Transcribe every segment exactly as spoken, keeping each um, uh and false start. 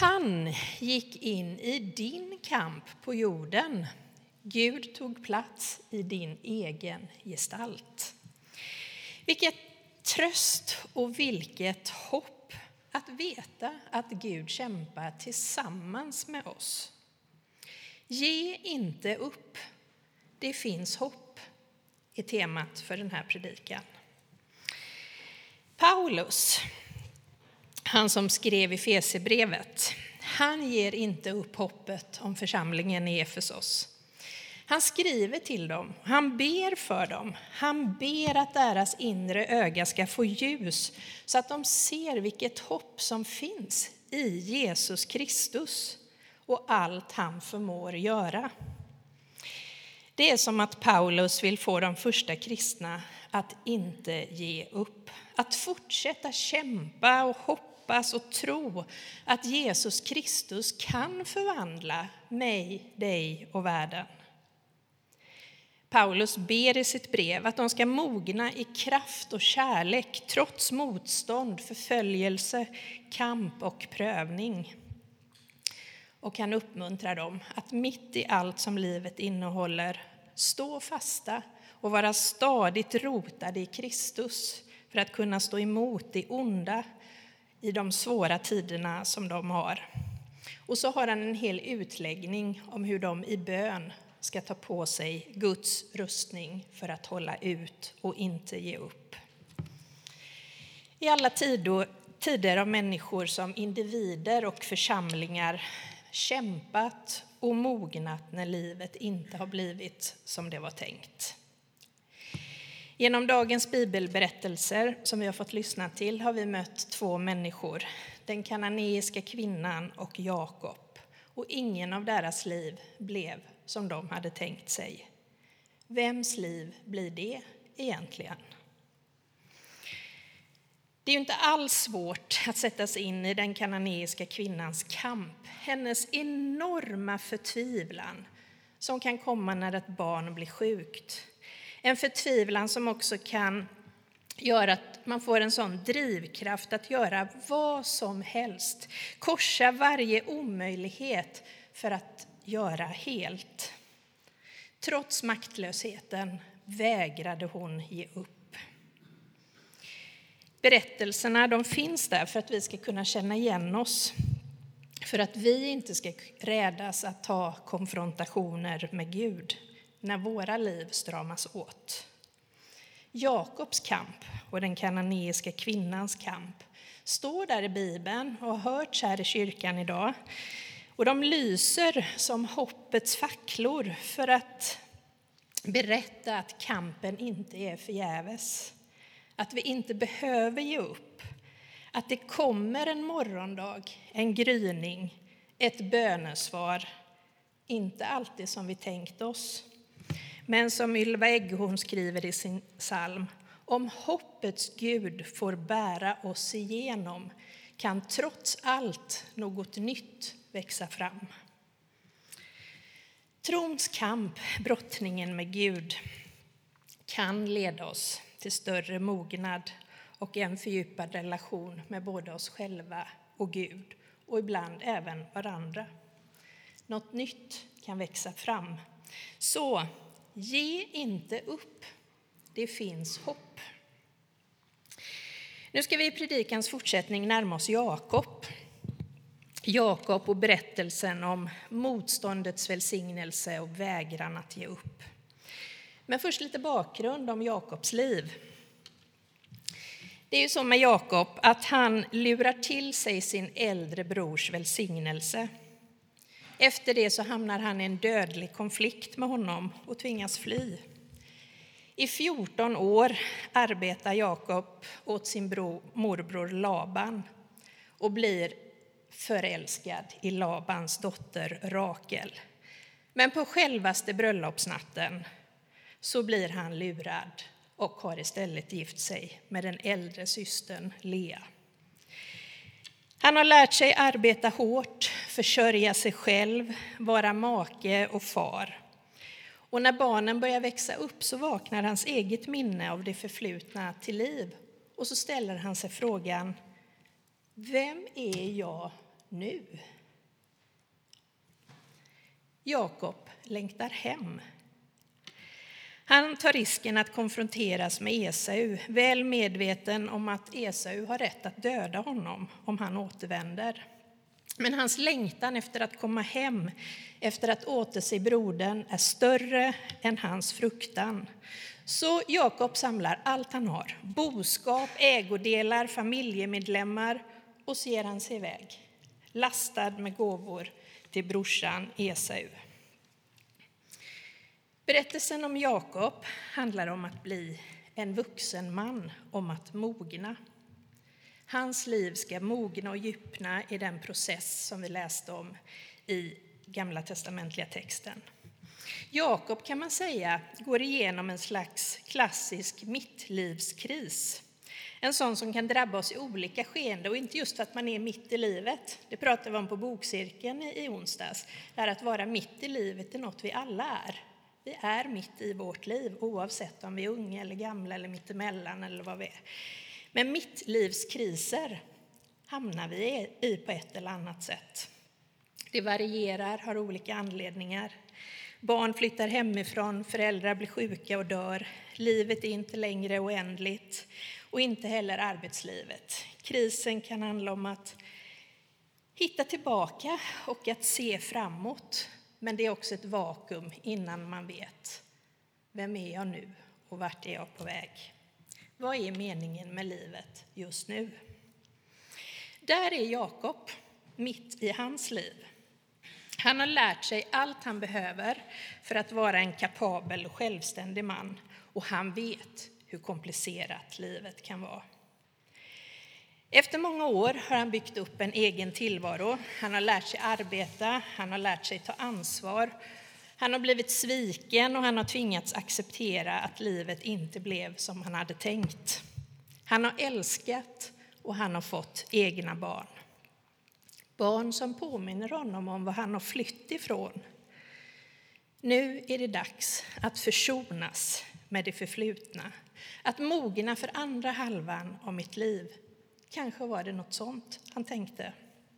Han gick in i din kamp på jorden. Gud tog plats i din egen gestalt. Vilket tröst och vilket hopp att veta att Gud kämpar tillsammans med oss. Ge inte upp. Det finns hopp, är temat för den här predikan. Paulus, han som skrev Efesierbrevet, han ger inte upp hoppet om församlingen i Efesos. Han skriver till dem, han ber för dem, han ber att deras inre öga ska få ljus så att de ser vilket hopp som finns i Jesus Kristus och allt han förmår göra. Det är som att Paulus vill få de första kristna att inte ge upp, att fortsätta kämpa och hoppas och tro att Jesus Kristus kan förvandla mig, dig och världen. Paulus ber i sitt brev att de ska mogna i kraft och kärlek trots motstånd, förföljelse, kamp och prövning. Och han uppmuntrar dem att mitt i allt som livet innehåller stå fasta och vara stadigt rotade i Kristus för att kunna stå emot det onda i de svåra tiderna som de har. Och så har han en hel utläggning om hur de i bön ska ta på sig Guds rustning för att hålla ut och inte ge upp. I alla tider av människor som individer och församlingar kämpat och mognat när livet inte har blivit som det var tänkt. Genom dagens bibelberättelser som vi har fått lyssna till har vi mött två människor, den kananeiska kvinnan och Jakob. Och ingen av deras liv blev som de hade tänkt sig. Vems liv blir det egentligen? Det är ju inte alls svårt att sätta sig in i den kananeiska kvinnans kamp. Hennes enorma förtvivlan som kan komma när ett barn blir sjukt. En förtvivlan som också kan göra att man får en sån drivkraft att göra vad som helst. Korsa varje omöjlighet för att göra helt. Trots maktlösheten vägrade hon ge upp. Berättelserna de finns där för att vi ska kunna känna igen oss. För att vi inte ska rädas att ta konfrontationer med Gud när våra liv stramas åt. Jakobs kamp och den kananeiska kvinnans kamp står där i Bibeln och har hörts här i kyrkan idag. Och de lyser som hoppets facklor för att berätta att kampen inte är förgäves. Att vi inte behöver ge upp. Att det kommer en morgondag, en gryning, ett bönesvar. Inte alltid som vi tänkt oss. Men som Ylva Egghorn skriver i sin psalm, om hoppets Gud får bära oss igenom kan trots allt något nytt växa fram. Trons kamp, brottningen med Gud, kan leda oss till större mognad och en fördjupad relation med både oss själva och Gud och ibland även varandra. Något nytt kan växa fram. Så ge inte upp. Det finns hopp. Nu ska vi i predikans fortsättning närma oss Jakob. Jakob och berättelsen om motståndets välsignelse och vägran att ge upp. Men först lite bakgrund om Jakobs liv. Det är ju så med Jakob att han lurar till sig sin äldre brors välsignelse. Efter det så hamnar han i en dödlig konflikt med honom och tvingas fly. I fjorton år arbetar Jakob åt sin bror, morbror Laban och blir förälskad i Labans dotter Rakel. Men på självaste bröllopsnatten så blir han lurad och har istället gift sig med den äldre systern Lea. Han har lärt sig arbeta hårt, försörja sig själv, vara make och far. Och när barnen börjar växa upp så vaknar hans eget minne av det förflutna till liv. Och så ställer han sig frågan, vem är jag nu. Jakob längtar hem. Han tar risken att konfronteras med Esau, väl medveten om att Esau har rätt att döda honom om han återvänder. Men hans längtan efter att komma hem, efter att återse brodern, är större än hans fruktan. Så Jakob samlar allt han har, boskap, ägodelar, familjemedlemmar, och så ger han sig iväg, lastad med gåvor till brorsan Esau. Berättelsen om Jakob handlar om att bli en vuxen man, om att mogna. Hans liv ska mogna och djupna i den process som vi läste om i gamla testamentliga texten. Jakob, kan man säga, går igenom en slags klassisk mittlivskris. En sån som kan drabba oss i olika skeenden, och inte just för att man är mitt i livet. Det pratade vi om på bokcirkeln i onsdags. Det här att vara mitt i livet är något vi alla är. Vi är mitt i vårt liv, oavsett om vi är unga eller gamla eller mittemellan eller vad vi är. Men mittlivskriser hamnar vi i på ett eller annat sätt. Det varierar, har olika anledningar. Barn flyttar hemifrån, föräldrar blir sjuka och dör. Livet är inte längre oändligt, och inte heller arbetslivet. Krisen kan handla om att hitta tillbaka och att se framåt. Men det är också ett vakuum innan man vet, vem är jag nu och vart är jag på väg? Vad är meningen med livet just nu? Där är Jakob, mitt i hans liv. Han har lärt sig allt han behöver för att vara en kapabel och självständig man. Och han vet hur komplicerat livet kan vara. Efter många år har han byggt upp en egen tillvaro. Han har lärt sig arbeta, han har lärt sig ta ansvar. Han har blivit sviken och han har tvingats acceptera att livet inte blev som han hade tänkt. Han har älskat och han har fått egna barn. Barn som påminner honom om vad han har flytt ifrån. Nu är det dags att försonas med det förflutna. Att mogna för andra halvan av mitt liv. Kanske var det något sånt han tänkte.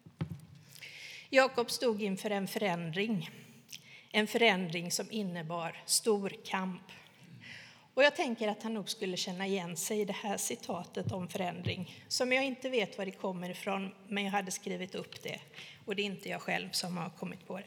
Jakob stod inför en förändring. En förändring som innebar stor kamp. Och jag tänker att han nog skulle känna igen sig i det här citatet om förändring. Som jag inte vet var det kommer ifrån, men jag hade skrivit upp det. Och det är inte jag själv som har kommit på det.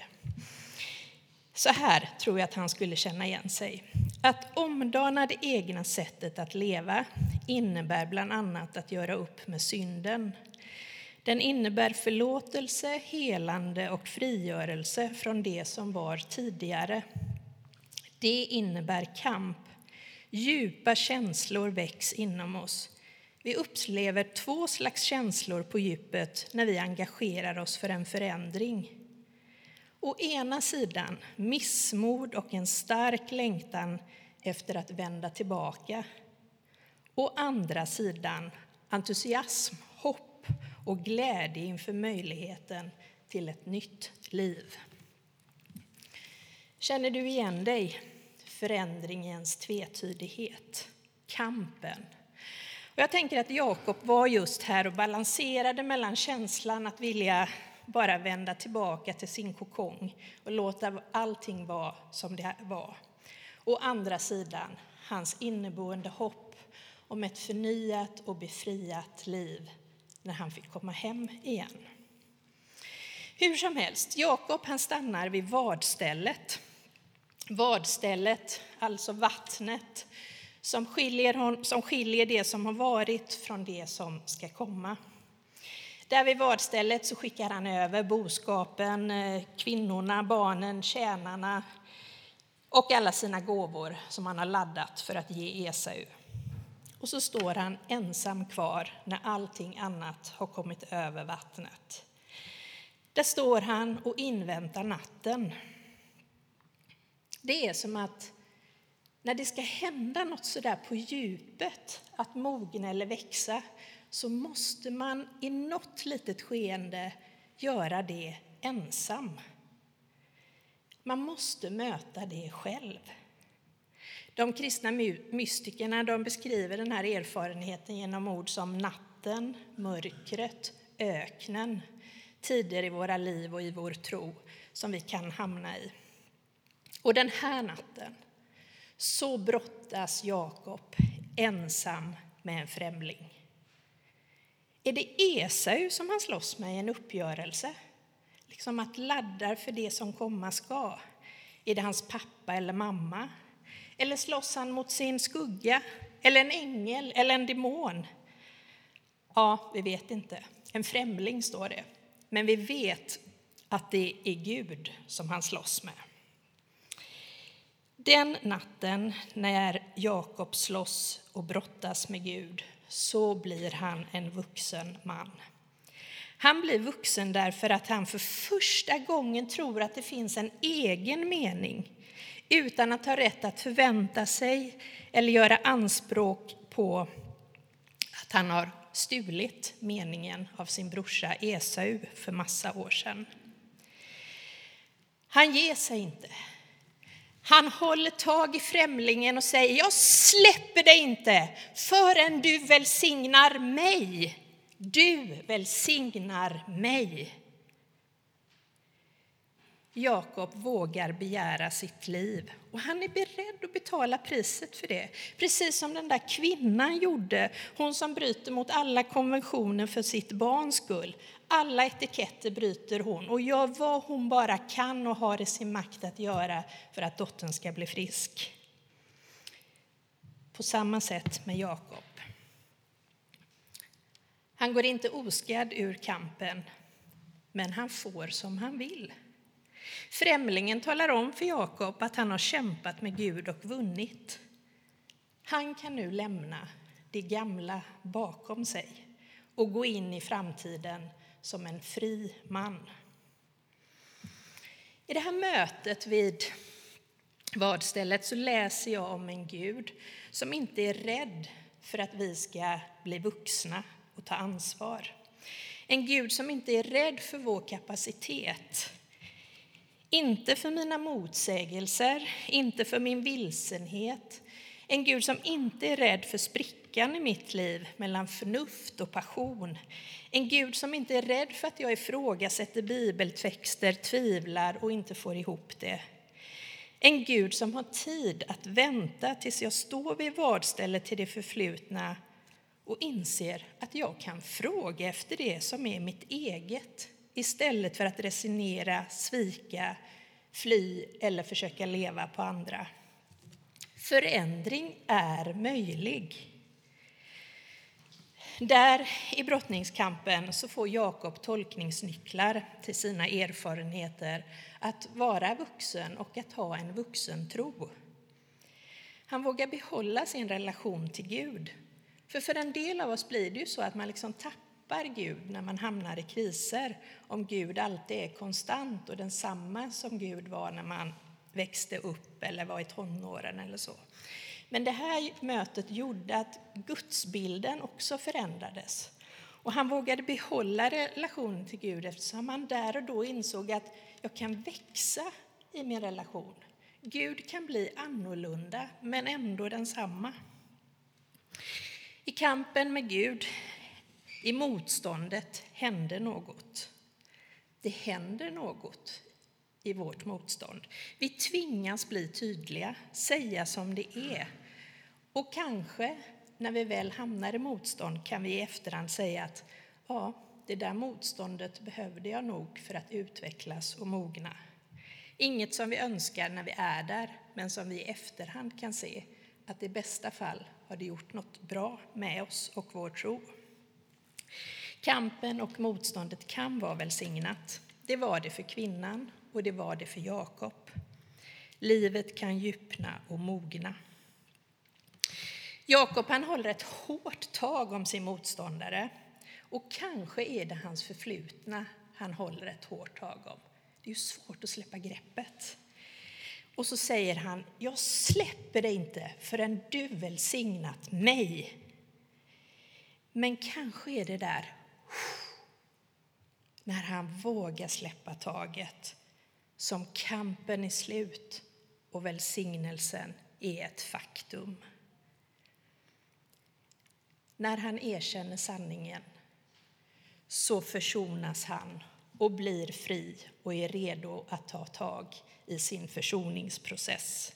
Så här tror jag att han skulle känna igen sig. Att omdana det egna sättet att leva innebär bland annat att göra upp med synden. Den innebär förlåtelse, helande och frigörelse från det som var tidigare. Det innebär kamp. Djupa känslor väcks inom oss. Vi upplever två slags känslor på djupet när vi engagerar oss för en förändring. Å ena sidan missmod och en stark längtan efter att vända tillbaka. Å andra sidan entusiasm, hopp och glädje inför möjligheten till ett nytt liv. Känner du igen dig? Förändringens tvetydighet, kampen. Och jag tänker att Jakob var just här och balanserade mellan känslan att vilja bara vända tillbaka till sin kokong och låta allting vara som det var. Å andra sidan hans inneboende hopp om ett förnyat och befriat liv när han fick komma hem igen. Hur som helst, Jakob han stannar vid vadstället. Vadstället, alltså vattnet, som skiljer, som skiljer det som har varit från det som ska komma. Där vid vadstället så skickar han över boskapen, kvinnorna, barnen, tjänarna och alla sina gåvor som han har laddat för att ge Esau. Och så står han ensam kvar när allting annat har kommit över vattnet. Där står han och inväntar natten. Det är som att när det ska hända något sådär på djupet, att mogna eller växa, så måste man i något litet skeende göra det ensam. Man måste möta det själv. De kristna mystikerna de beskriver den här erfarenheten genom ord som natten, mörkret, öknen, tider i våra liv och i vår tro som vi kan hamna i. Och den här natten så brottas Jakob ensam med en främling. Är det Esau som han slåss med i en uppgörelse? Liksom att laddar för det som komma ska. Är det hans pappa eller mamma? Eller slåss han mot sin skugga? Eller en ängel eller en demon? Ja, vi vet inte. En främling står det. Men vi vet att det är Gud som han slåss med. Den natten när Jakob slåss och brottas med Gud så blir han en vuxen man. Han blir vuxen därför att han för första gången tror att det finns en egen mening utan att ha rätt att förvänta sig eller göra anspråk på att han har stulit meningen av sin brorsa Esau för massa år sedan. Han ger sig inte. Han håller tag i främlingen och säger: jag släpper dig inte förrän du välsignar mig. Du välsignar mig. Jakob vågar begära sitt liv och han är beredd att betala priset för det. Precis som den där kvinnan gjorde, hon som bryter mot alla konventioner för sitt barns skull. Alla etiketter bryter hon och gör vad hon bara kan och har i sin makt att göra för att dottern ska bli frisk. På samma sätt med Jakob. Han går inte oskadd ur kampen, men han får som han vill. Främlingen talar om för Jakob att han har kämpat med Gud och vunnit. Han kan nu lämna det gamla bakom sig och gå in i framtiden som en fri man. I det här mötet vid vadstället så läser jag om en Gud som inte är rädd för att vi ska bli vuxna och ta ansvar. En Gud som inte är rädd för vår kapacitet. Inte för mina motsägelser, inte för min vilsenhet. En Gud som inte är rädd för sprickan i mitt liv mellan förnuft och passion. En Gud som inte är rädd för att jag ifrågasätter bibeltexter, tvivlar och inte får ihop det. En Gud som har tid att vänta tills jag står vid vadstället till det förflutna och inser att jag kan fråga efter det som är mitt eget istället för att resignera, svika, fly eller försöka leva på andra. Förändring är möjlig. Där i brottningskampen så får Jakob tolkningsnycklar till sina erfarenheter att vara vuxen och att ha en vuxen tro. Han vågar behålla sin relation till Gud. För för en del av oss blir det ju så att man liksom tappar Gud när man hamnar i kriser. Om Gud alltid är konstant och densamma som Gud var när man växte upp eller var i tonåren eller så. Men det här mötet gjorde att gudsbilden också förändrades. Och han vågade behålla relationen till Gud eftersom han där och då insåg att jag kan växa i min relation. Gud kan bli annorlunda men ändå densamma. I kampen med Gud, i motståndet, händer något. Det händer något i vårt motstånd. Vi tvingas bli tydliga, säga som det är. Och kanske när vi väl hamnar i motstånd kan vi i efterhand säga att ja, det där motståndet behövde jag nog för att utvecklas och mogna. Inget som vi önskar när vi är där, men som vi i efterhand kan se att i bästa fall har det gjort något bra med oss och vår tro. Kampen och motståndet kan vara välsignat. Det var det för kvinnan och det var det för Jakob. Livet kan djupna och mogna. Jakob han håller ett hårt tag om sin motståndare och kanske är det hans förflutna han håller ett hårt tag om. Det är ju svårt att släppa greppet. Och så säger han, jag släpper dig inte förrän du välsignat mig. Men kanske är det där när han vågar släppa taget som kampen är slut och välsignelsen är ett faktum. När han erkänner sanningen så försonas han och blir fri och är redo att ta tag i sin försoningsprocess.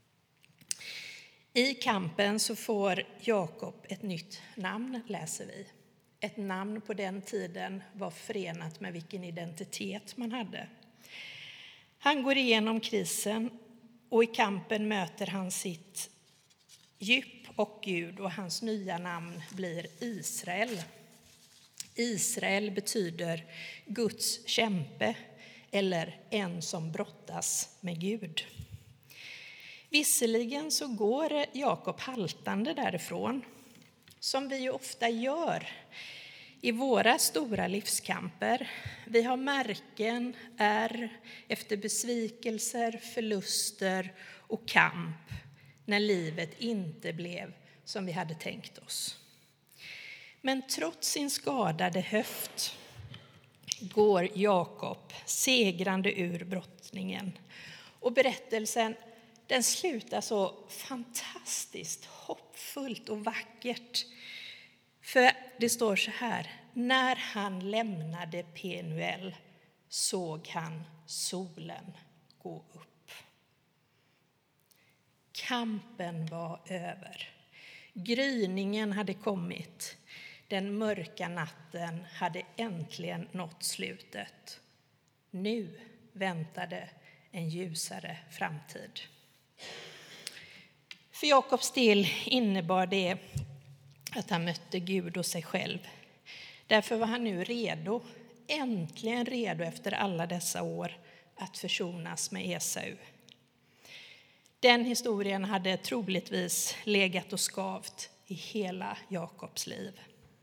I kampen så får Jakob ett nytt namn, läser vi. Ett namn på den tiden var förenat med vilken identitet man hade. Han går igenom krisen och i kampen möter han sitt djup och Gud, och hans nya namn blir Israel. Israel betyder Guds kämpe eller en som brottas med Gud. Visserligen så går Jakob haltande därifrån, som vi ju ofta gör i våra stora livskamper. Vi har märken, är efter besvikelser, förluster och kamp när livet inte blev som vi hade tänkt oss. Men trots sin skadade höft går Jakob segrande ur brottningen. Och berättelsen, den slutar så fantastiskt hoppfullt och vackert. För det står så här: när han lämnade Penuel såg han solen gå upp. Kampen var över. Gryningen hade kommit. Den mörka natten hade äntligen nått slutet. Nu väntade en ljusare framtid. För Jakobs del innebar det att han mötte Gud och sig själv. Därför var han nu redo, äntligen redo efter alla dessa år att försonas med Esau. Den historien hade troligtvis legat och skavt i hela Jakobs liv.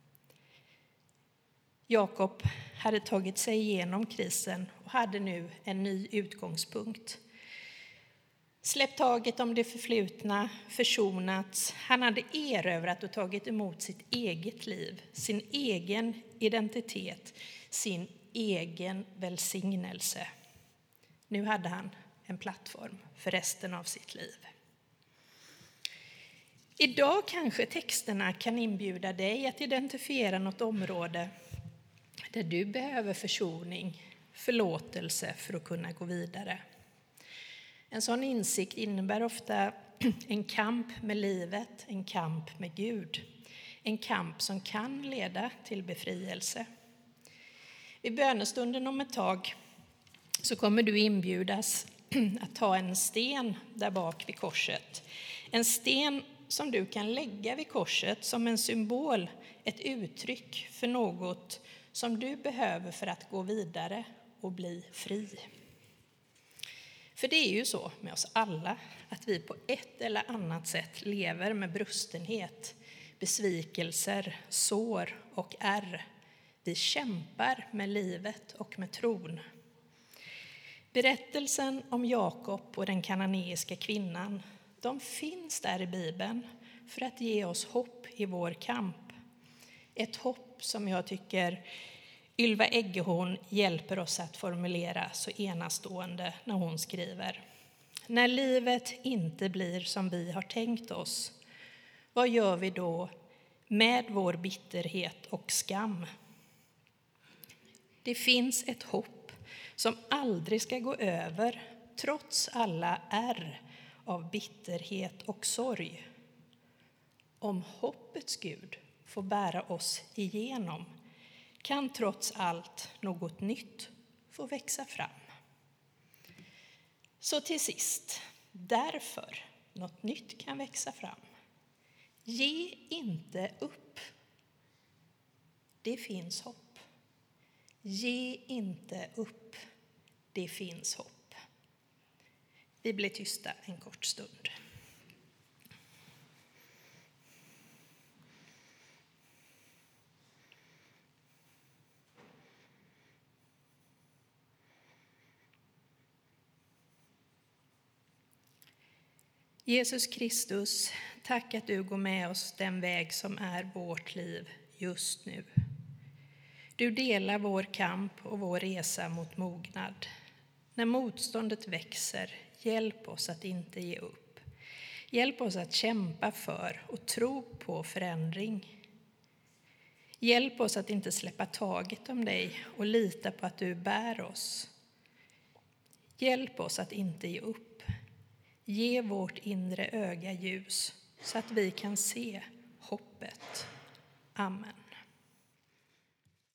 Jakob hade tagit sig igenom krisen och hade nu en ny utgångspunkt. Släppt taget om det förflutna, försonats. Han hade erövrat och tagit emot sitt eget liv, sin egen identitet, sin egen välsignelse. Nu hade han en plattform för resten av sitt liv. Idag kanske texterna kan inbjuda dig att identifiera något område där du behöver försoning, förlåtelse för att kunna gå vidare. En sån insikt innebär ofta en kamp med livet, en kamp med Gud. En kamp som kan leda till befrielse. Vid bönestunden om ett tag så kommer du inbjudas att ta en sten där bak vid korset. En sten som du kan lägga vid korset som en symbol, ett uttryck för något som du behöver för att gå vidare och bli fri. För det är ju så med oss alla att vi på ett eller annat sätt lever med brustenhet, besvikelser, sår och ärr. Vi kämpar med livet och med tron. Berättelsen om Jakob och den kananeiska kvinnan, de finns där i Bibeln för att ge oss hopp i vår kamp. Ett hopp som jag tycker Ylva Eggehorn hjälper oss att formulera så enastående när hon skriver: när livet inte blir som vi har tänkt oss, vad gör vi då med vår bitterhet och skam? Det finns ett hopp som aldrig ska gå över trots alla ärr av bitterhet och sorg. Om hoppets Gud får bära oss igenom kan trots allt något nytt få växa fram. Så till sist, därför något nytt kan växa fram. Ge inte upp. Det finns hopp. Ge inte upp. Det finns hopp. Vi blir tysta en kort stund. Jesus Kristus, tack att du går med oss den väg som är vårt liv just nu. Du delar vår kamp och vår resa mot mognad. När motståndet växer, hjälp oss att inte ge upp. Hjälp oss att kämpa för och tro på förändring. Hjälp oss att inte släppa taget om dig och lita på att du bär oss. Hjälp oss att inte ge upp. Ge vårt inre öga ljus så att vi kan se hoppet.